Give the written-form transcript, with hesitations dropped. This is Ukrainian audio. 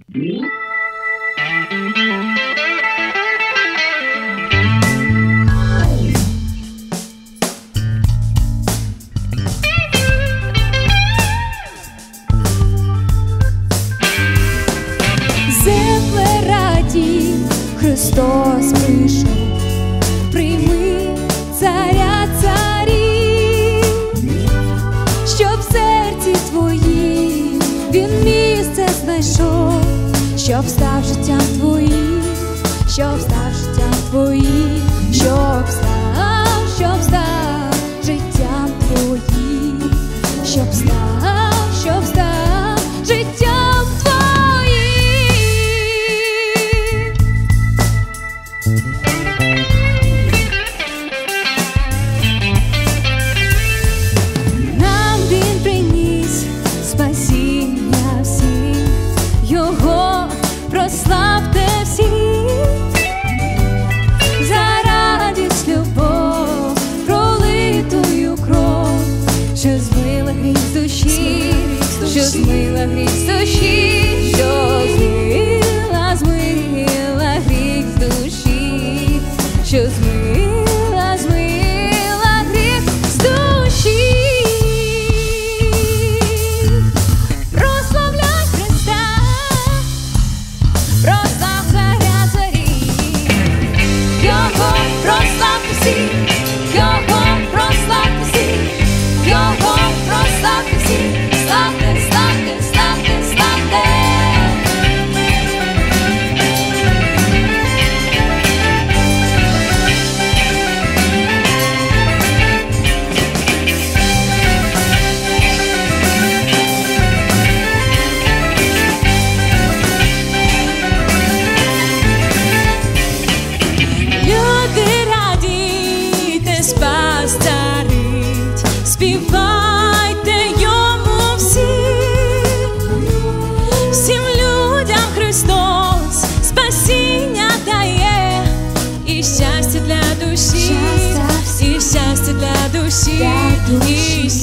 Земле радій, Христос прийшов, прийми царя царів, щоб в серці твоїм він місце знайшов, щоб став життям твоїм, щоб став життям твоїм, щоб став життям твоїм, щоб став життям твоїм. Нам він приніс спасіння всіх, його прославте всі, за радість любов, пролитую кров, що змила гріх з душі, що змила гріх з душі, що змила гріх з душі, що змила гріх з душі. Прославляй Христа, прослав царя царів, його прослав усі, його прослав усі, його прослав усі, славте, славте, славте, славте. Люди радійте, спас царить, співайте йому всім людям Христос спасіння дає, і щастя для душі, і щастя для душі, і